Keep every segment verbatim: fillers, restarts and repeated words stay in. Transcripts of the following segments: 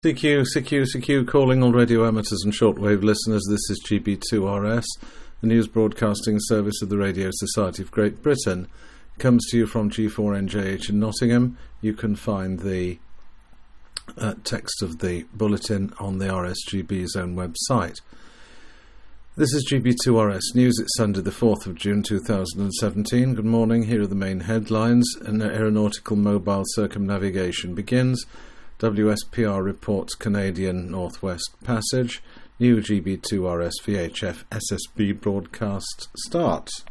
C Q, C Q, C Q, calling all radio amateurs and shortwave listeners. This is G B two R S, the news broadcasting service of the Radio Society of Great Britain. It comes to you from G four N J H in Nottingham. You can find the uh, text of the bulletin on the R S G B's own website. This is G B two R S News. It's Sunday the fourth of June two thousand seventeen. Good morning. Here are the main headlines. An aeronautical mobile circumnavigation begins. W S P R reports Canadian Northwest Passage. New G B two R S V H F S S B broadcast starts.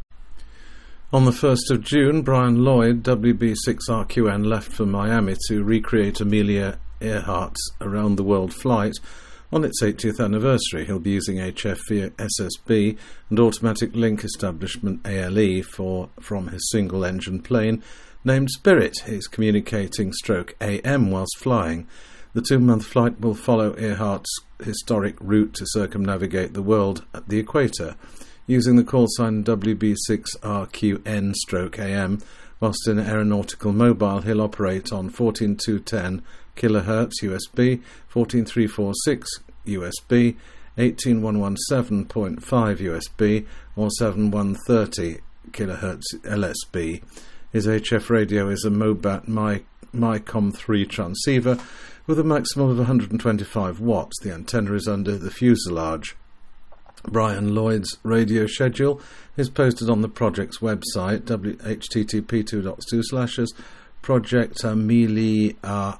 On the first of June, Brian Lloyd, W B six R Q N, left for Miami to recreate Amelia Earhart's Around the World flight on its eightieth anniversary. He'll be using H F V S S B and Automatic Link Establishment A L E for, from his single-engine plane named Spirit. He's communicating stroke A M whilst flying. The two-month flight will follow Earhart's historic route to circumnavigate the world at the equator. Using the call sign W B six R Q N stroke A M, whilst in aeronautical mobile, he'll operate on fourteen two ten kilohertz U S B, fourteen three forty-six U S B, eighteen one seventeen point five U S B, or seven one thirty kilohertz L S B. His H F radio is a Mobat My, MyCom three transceiver with a maximum of one hundred twenty-five watts. The antenna is under the fuselage. Brian Lloyd's radio schedule is posted on the project's website, h t t p two dot two slashes project amelia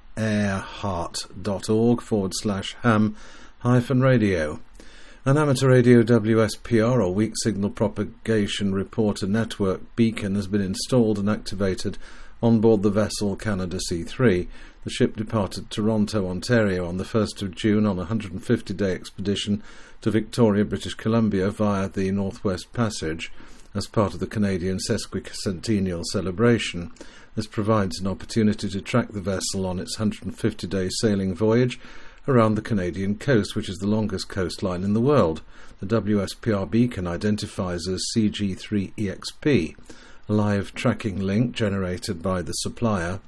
earhart dot org forward slash ham hyphen radio. An amateur radio W S P R, or Weak Signal Propagation Reporter Network beacon, has been installed and activated on board the vessel Canada C three. The ship departed Toronto, Ontario on the first of June on a one hundred fifty day expedition to Victoria, British Columbia via the Northwest Passage as part of the Canadian sesquicentennial celebration. This provides an opportunity to track the vessel on its one hundred fifty day sailing voyage around the Canadian coast, which is the longest coastline in the world. The W S P R beacon identifies as C G three E X P. A live tracking link generated by the supplier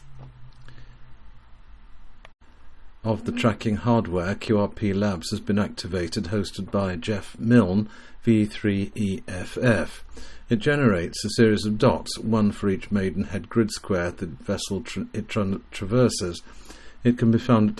of the tracking hardware, Q R P Labs, has been activated, hosted by Jeff Milne, V three E F F. It generates a series of dots, one for each Maidenhead grid square the vessel tra- it tra- traverses. It can be found at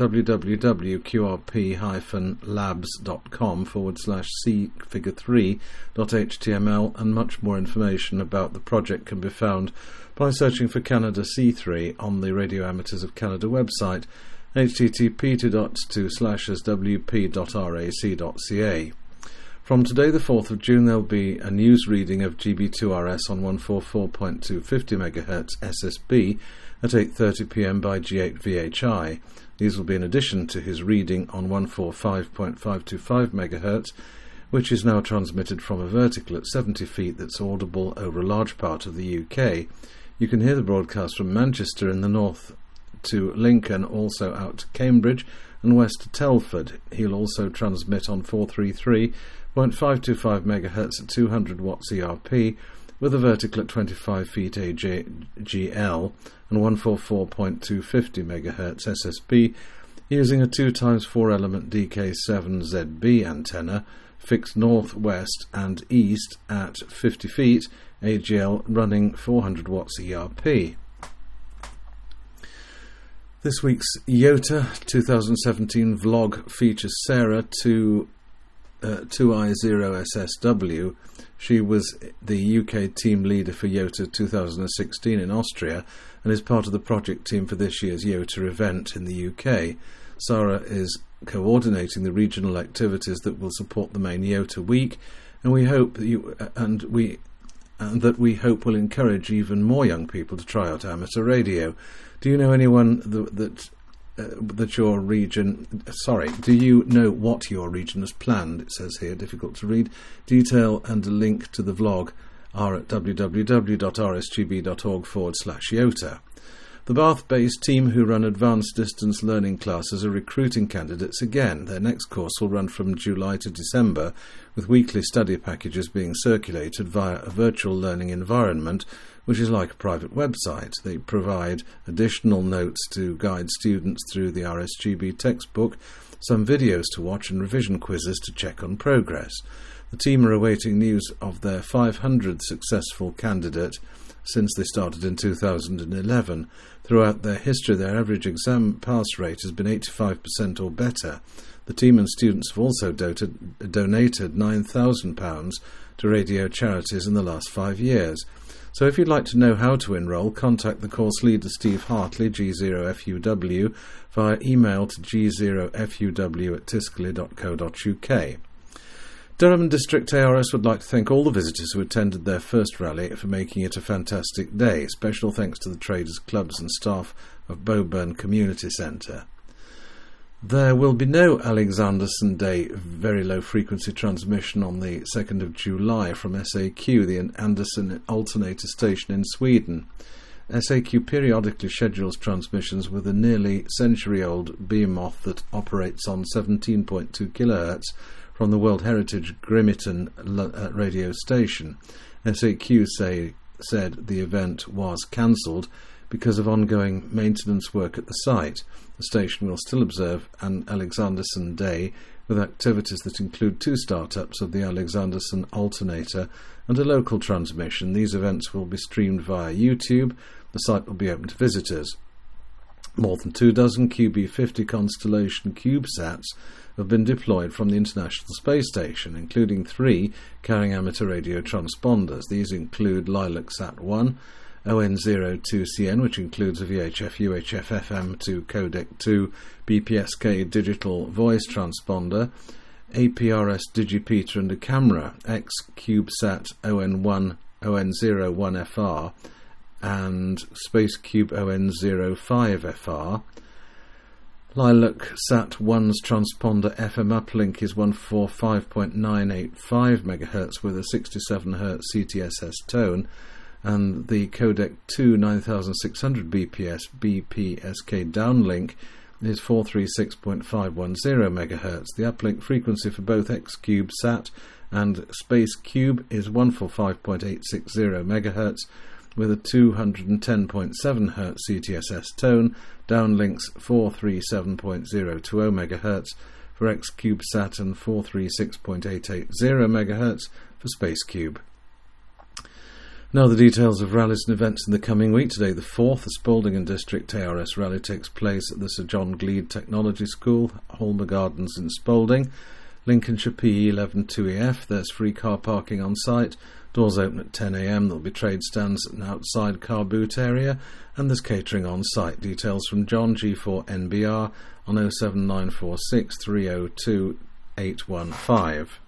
www.qrp-labs.com forward slash c figure three dot h t m l, and much more information about the project can be found by searching for Canada C three on the Radio Amateurs of Canada website, h t t p two dot two slashes w p dot r a c dot c a. From today the fourth of June, there will be a news reading of G B two R S on one forty-four point two fifty megahertz S S B at eight thirty p m by G eight V H I. These will be in addition to his reading on one forty-five point five two five megahertz, which is now transmitted from a vertical at seventy feet that's audible over a large part of the U K. You can hear the broadcast from Manchester in the north to Lincoln, also out to Cambridge and west to Telford. He'll also transmit on four thirty-three point five two five megahertz at two hundred watts E R P with a vertical at twenty-five feet A G L and one forty-four point two five zero megahertz S S B using a two times four element D K seven Z B antenna fixed north, west and east at fifty feet A G L running four hundred watts E R P. This week's IOTA twenty seventeen vlog features Sarah two Uh, two I zero S S W. She was the U K team leader for IOTA twenty sixteen in Austria and is part of the project team for this year's IOTA event in the U K. Sarah is coordinating the regional activities that will support the main IOTA week, and we hope that you and we and that we hope will encourage even more young people to try out amateur radio. Do you know anyone that, that Uh, that your region, sorry, do you know what your region has planned? It says here, difficult to read. Detail and a link to the vlog are at www.rsgb.org forward slash IOTA. The Bath-based team who run advanced distance learning classes are recruiting candidates again. Their next course will run from July to December, with weekly study packages being circulated via a virtual learning environment, which is like a private website. They provide additional notes to guide students through the R S G B textbook, some videos to watch and revision quizzes to check on progress. The team are awaiting news of their five hundredth successful candidate since they started in two thousand eleven. Throughout their history, their average exam pass rate has been eighty-five percent or better. The team and students have also doted, donated nine thousand pounds to radio charities in the last five years. So if you'd like to know how to enrol, contact the course leader Steve Hartley, G zero F U W, via email to g zero f u w at tiscali dot co dot u k. Durham District A R S would like to thank all the visitors who attended their first rally for making it a fantastic day. Special thanks to the traders, clubs and staff of Bowburn Community Centre. There will be no Alexanderson Day very low frequency transmission on the second of July from S A Q, the Anderson alternator station in Sweden. S A Q periodically schedules transmissions with a nearly century-old behemoth that operates on seventeen point two kilohertz from the World Heritage Grimeton radio station. S A Q say, said the event was cancelled because of ongoing maintenance work at the site. The station will still observe an Alexanderson Day with activities that include two startups of the Alexanderson alternator and a local transmission. These events will be streamed via YouTube. The site will be open to visitors. More than two dozen Q B fifty Constellation CubeSats have been deployed from the International Space Station, including three carrying amateur radio transponders. These include LilacSat one, O N zero two C N, which includes a V H F U H F F M to Codec two B P S K digital voice transponder, A P R S Digipeater and a camera, X CubeSat O N one O N zero one F R, and SpaceCube O N zero five F R. LilacSat one's transponder F M uplink is one forty-five point nine eight five megahertz with a sixty-seven hertz C T S S tone, and the Codec two ninety-six hundred B P S B P S K downlink is four thirty-six point five one zero megahertz. The uplink frequency for both XCubeSat and SpaceCube is one forty-five point eight six zero megahertz with a two hundred ten point seven hertz C T S S tone. Downlinks four thirty-seven point zero two zero megahertz for XCubeSat and four thirty-six point eight eight zero megahertz for SpaceCube. Now the details of rallies and events in the coming week. Today the fourth, the Spalding and District A R S rally takes place at the Sir John Gleed Technology School, Holmer Gardens in Spalding. Lincolnshire P E eleven two E F, there's free car parking on site. Doors open at ten a m. There'll be trade stands at an outside car boot area, and there's catering on site. Details from John, G four N B R, on oh seven nine four six three oh two eight one five.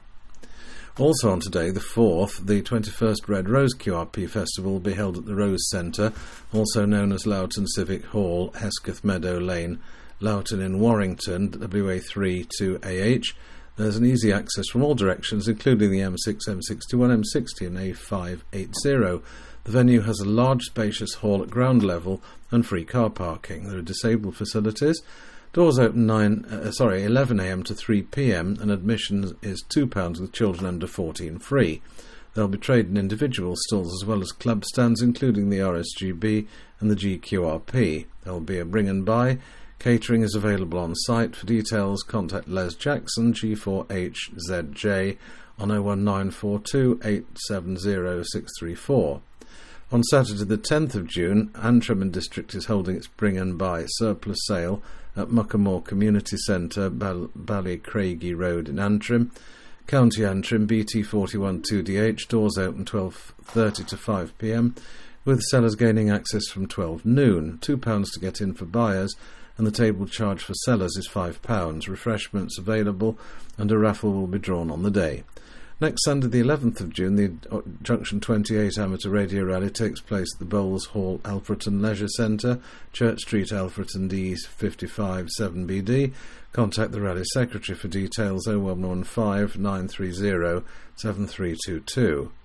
Also on today, the fourth, the twenty-first Red Rose Q R P Festival will be held at the Rose Centre, also known as Loughton Civic Hall, Hesketh Meadow Lane, Loughton in Warrington, W A three to A H. There's an easy access from all directions, including the M six, M sixty-one, M sixty and A five eighty. The venue has a large spacious hall at ground level and free car parking. There are disabled facilities. Doors open nine, uh, sorry, eleven a m to three p m and admission is two pounds with children under fourteen free. There'll be trade and individual stalls as well as club stands, including the R S G B and the G Q R P. There'll be a bring and buy. Catering is available on site. For details, contact Les Jackson, G four H Z J, on oh one nine four two eight seven oh six three four. On Saturday the tenth of June, Antrim and District is holding its Bring and Buy surplus sale at Muckamore Community Centre, Bal- Ballycraigie Road in Antrim. County Antrim, B T forty-one two D H, doors open twelve thirty to five p m, with sellers gaining access from twelve noon. two pounds to get in for buyers, and the table charge for sellers is five pounds. Refreshments available, and a raffle will be drawn on the day. Next Sunday, the eleventh of June, the Junction twenty-eight Amateur Radio Rally takes place at the Bowles Hall Alfreton Leisure Centre, Church Street, Alfreton, D fifty-five seven B D. Contact the Rally Secretary for details oh one one five nine three oh seven three two two.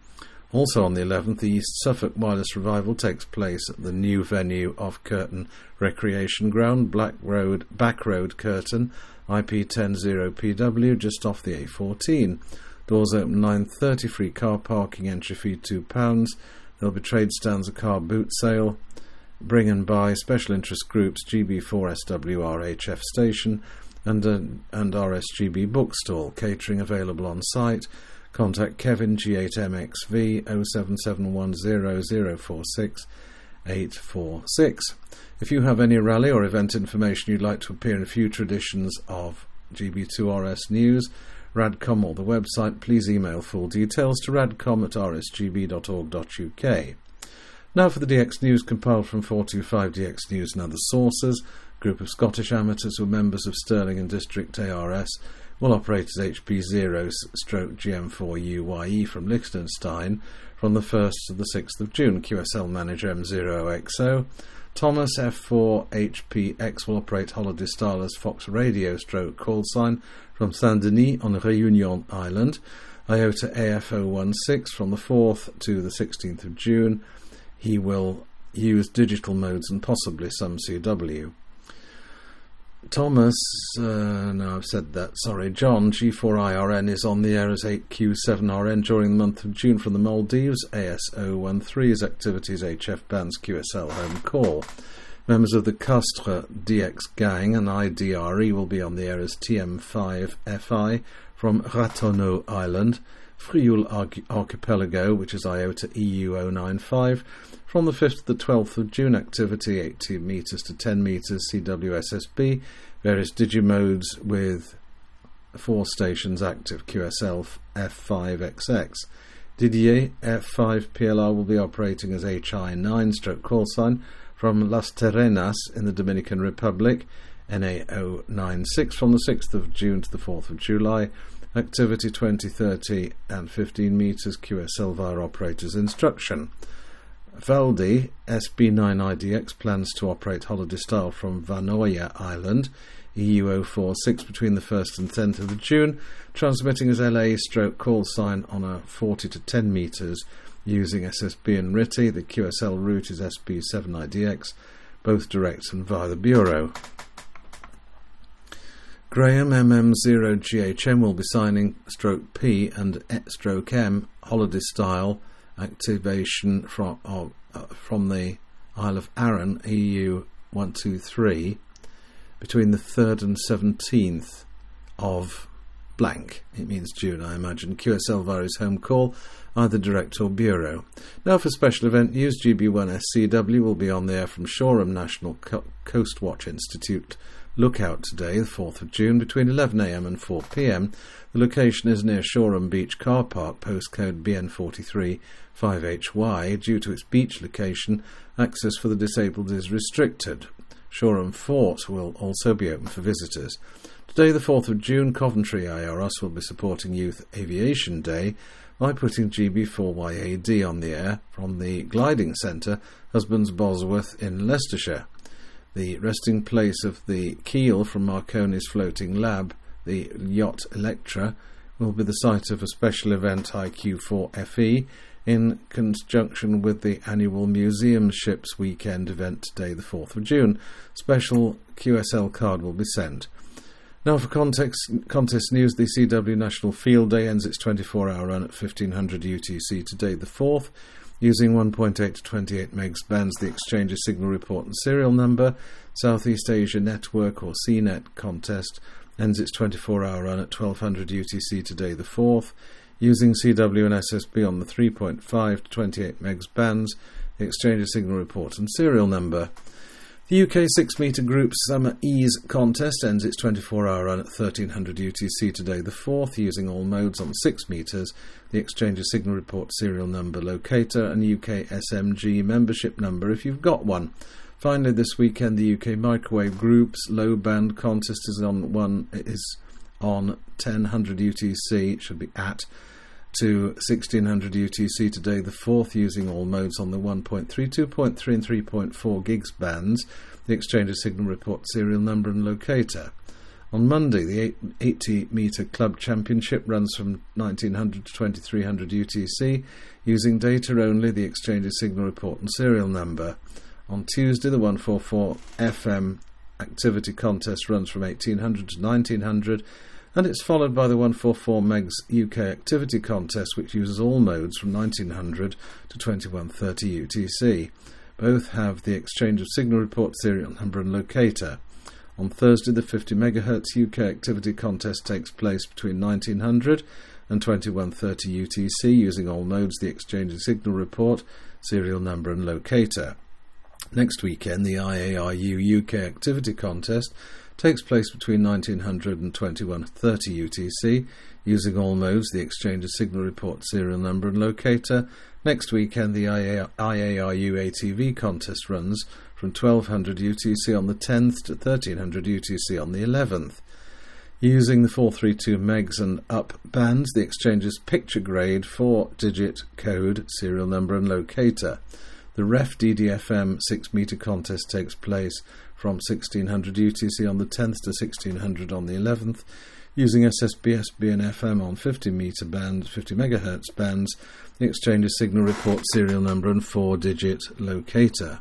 Also on the eleventh, the East Suffolk Wireless Revival takes place at the new venue of Curtin Recreation Ground, Black Road, Back Road, Curtin, I P ten zero P W, just off the A fourteen. Doors open nine thirty, free car parking, entry fee two pounds. There'll be trade stands, a car boot sale. Bring and buy, special interest groups, G B four S W R H F station, and, uh, and R S G B bookstall. Catering available on site. Contact Kevin G eight M X V oh seven seven one zero zero four six eight four six. If you have any rally or event information you'd like to appear in future editions of G B two R S News, Radcom or the website, please email full details to radcom at r s g b dot org dot u k. Now for the D X News compiled from four twenty-five D X News and other sources. A group of Scottish amateurs who are members of Stirling and District A R S will operate as H P zero G M four U Y E from Liechtenstein from the first to the sixth of June. Q S L manager M zero X O. Thomas F four H P X will operate holiday style as Fox Radio stroke call sign from Saint-Denis on Réunion Island. Iota A F zero one six from the fourth to the sixteenth of June. He will use digital modes and possibly some C W. Thomas, uh, no, I've said that, sorry, John, G four I R N is on the air as eight Q seven R N during the month of June from the Maldives. A S zero one three is activities H F bands Q S L home call. Members of the Castres D X gang and I D R E will be on the air as T M five F I from Ratonneau Island. Frioul Archipelago, which is Iota E U zero nine five, from the fifth to the twelfth of June, activity eighteen metres to ten metres, C W S S B, various digimodes with four stations active, Q S L F five X X. Didier F five P L R will be operating as H I nine stroke call sign from Las Terrenas in the Dominican Republic, N A zero nine six, from the sixth of June to the fourth of July. Activity twenty, thirty and fifteen metres, Q S L via operator's instruction. Valdi S B nine I D X plans to operate holiday style from Vanoia Island, E U zero four six, between the first and tenth of June, transmitting as L A stroke call sign on a forty to ten metres using S S B and R T T I. The Q S L route is S B seven I D X, both direct and via the Bureau. Graham M M zero G H M will be signing stroke P and stroke M holiday style activation from uh, from the Isle of Arran, E U one two three, between the third and seventeenth of blank. It means June, I imagine. Q S L via his home call, either direct or Bureau. Now for special event news, G B one S C W will be on the air from Shoreham National Co- Coast Watch Institute Lookout today, the fourth of June, between eleven a m and four p m. The location is near Shoreham Beach Car Park, postcode B N forty-three five H Y. Due to its beach location, access for the disabled is restricted. Shoreham Fort will also be open for visitors. Today, the fourth of June, Coventry I R S will be supporting Youth Aviation Day by putting G B four Y A D on the air from the Gliding Centre, Husbands Bosworth in Leicestershire. The resting place of the keel from Marconi's floating lab, the Yacht Electra, will be the site of a special event I Q four F E in conjunction with the annual Museum Ships Weekend event today, the fourth of June. Special Q S L card will be sent. Now for context, contest news, the C W National Field Day ends its twenty-four hour run at fifteen hundred U T C today, the fourth. Using one point eight to twenty-eight megs bands, the Exchange Signal Report and Serial Number. Southeast Asia Network or C net contest ends its twenty-four hour run at twelve hundred U T C today, the fourth. Using C W and S S B on the three point five to twenty-eight megs bands, the Exchange Signal Report and Serial Number. The U K six metre Group Summer Ease contest ends its twenty-four hour run at thirteen hundred U T C today, the fourth, using all modes on six metres, the Exchange Signal Report Serial Number Locator and U K S M G membership number if you've got one. Finally, this weekend, the U K Microwave Group's low band contest is on one is on ten hundred U T C, it should be at, to sixteen hundred U T C today, the fourth, using all modes on the one point three, two point three and three point four gigs bands, the Exchange Signal Report Serial Number and Locator. On Monday, the eighty metre club championship runs from nineteen hundred to twenty-three hundred U T C, using data only, the exchange's signal report and serial number. On Tuesday, the one forty-four F M activity contest runs from eighteen hundred to nineteen hundred, and it's followed by the one forty-four megs U K activity contest, which uses all modes from nineteen hundred to twenty-one thirty U T C. Both have the exchange of signal report, serial number and locator. On Thursday, the fifty megahertz U K activity contest takes place between nineteen hundred and twenty-one thirty U T C, using all modes, the exchange of signal report, serial number and locator. Next weekend, the I A R U U K activity contest takes place between nineteen hundred and twenty-one thirty U T C, using all modes, the exchange of signal report, serial number and locator. Next weekend, the I A R U A T V contest runs from twelve hundred U T C on the tenth to thirteen hundred U T C on the eleventh. Using the four thirty-two megs and up bands, the exchange's picture grade four-digit code, serial number and locator. The R E F D D F M six metre contest takes place from sixteen hundred U T C on the tenth to sixteen hundred on the eleventh, using S S B S B and F M on fifty metre band, fifty megahertz bands, the exchange's signal report, serial number and four-digit locator.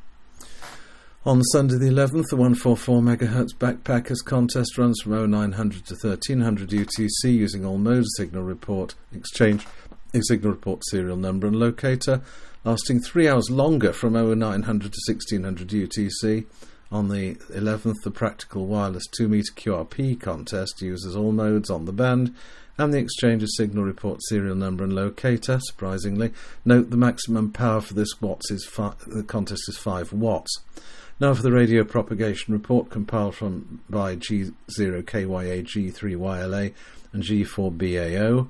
On Sunday the eleventh, the one forty-four megahertz backpackers contest runs from oh nine hundred to thirteen hundred U T C, using all modes, signal report, exchange, a signal report, serial number and locator, lasting three hours longer from oh nine hundred to sixteen hundred U T C. On the eleventh, the practical wireless two metre Q R P contest uses all modes on the band, and the exchange of signal report, serial number and locator. Surprisingly, note the maximum power for this watts is fi- the contest is five watts. Now for the radio propagation report, compiled from by G zero K Y A, G three Y L A and G four B A O.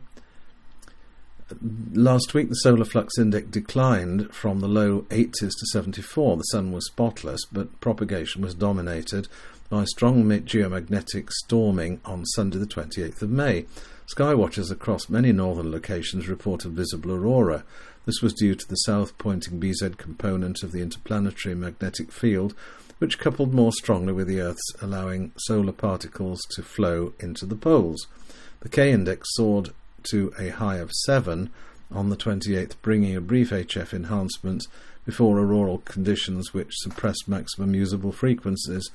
Last week, the solar flux index declined from the low eighties to seventy-four. The sun was spotless, but propagation was dominated by strong geomagnetic storming on Sunday the twenty-eighth of May. Skywatchers across many northern locations reported visible aurora. This was due to the south-pointing B Z component of the interplanetary magnetic field, which coupled more strongly with the Earth's, allowing solar particles to flow into the poles. The K-index soared to a high of seven on the twenty-eighth, bringing a brief H F enhancement before auroral conditions which suppressed maximum usable frequencies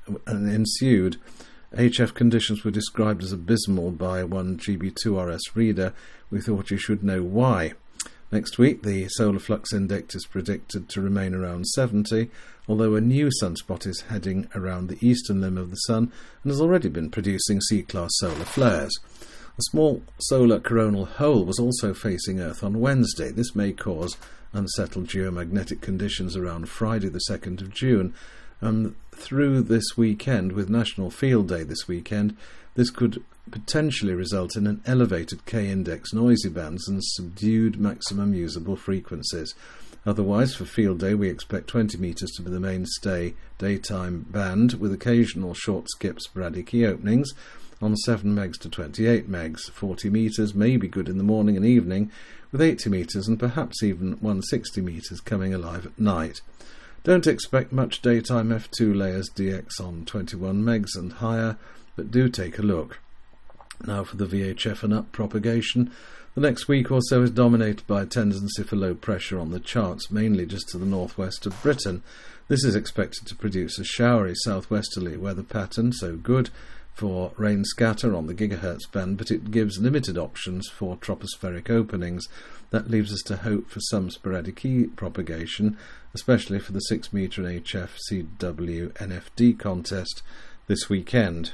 ensued. H F conditions were described as abysmal by one G B two R S reader. We thought you should know why. Next week, the solar flux index is predicted to remain around seventy, although a new sunspot is heading around the eastern limb of the Sun and has already been producing C-class solar flares. A small solar coronal hole was also facing Earth on Wednesday. This may cause unsettled geomagnetic conditions around Friday the second of June, and through this weekend, with National Field Day this weekend, this could potentially result in an elevated K-index noisy bands and subdued maximum usable frequencies. Otherwise, for Field Day, we expect twenty metres to be the mainstay daytime band, with occasional short skip sporadic key openings on seven megs to twenty-eight megs. forty metres may be good in the morning and evening, with eighty metres and perhaps even one hundred sixty metres coming alive at night. Don't expect much daytime F two layers D X on twenty-one megs and higher, but do take a look. Now for the V H F and up propagation. The next week or so is dominated by a tendency for low pressure on the charts, mainly just to the northwest of Britain. This is expected to produce a showery southwesterly weather pattern, so good for rain scatter on the gigahertz band, but it gives limited options for tropospheric openings. That leaves us to hope for some sporadic E propagation, especially for the six metre and H F C W N F D contest this weekend.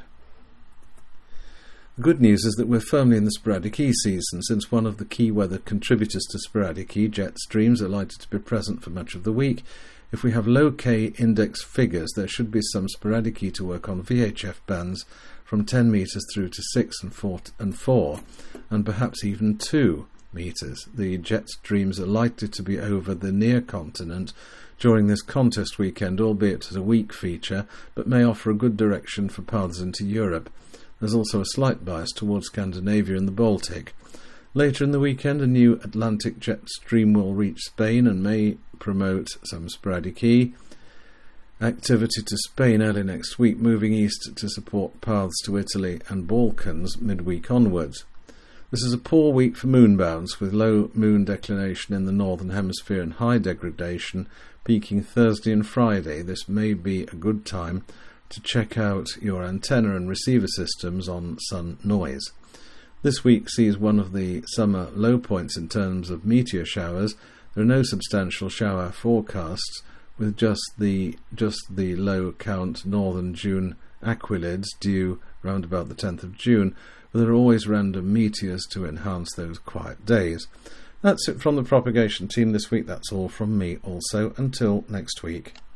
The good news is that we're firmly in the sporadic E season, since one of the key weather contributors to sporadic E, jet streams, are likely to be present for much of the week. If we have low K index figures, there should be some sporadic E to work on V H F bands from ten metres through to six and four, and four, and perhaps even two metres. The jet streams are likely to be over the near continent during this contest weekend, albeit as a weak feature, but may offer a good direction for paths into Europe. There's also a slight bias towards Scandinavia and the Baltic. Later in the weekend, a new Atlantic jet stream will reach Spain and may promote some sporadic E. activity to Spain early next week, moving east to support paths to Italy and Balkans midweek onwards. This is a poor week for moonbounds, with low moon declination in the northern hemisphere and high degradation peaking Thursday and Friday. This may be a good time to check out your antenna and receiver systems on sun noise. This week sees one of the summer low points in terms of meteor showers. There are no substantial shower forecasts, with just the just the low count northern June aquilids due round about the tenth of June, but there are always random meteors to enhance those quiet days. That's it from the propagation team this week. That's all from me also. Until next week.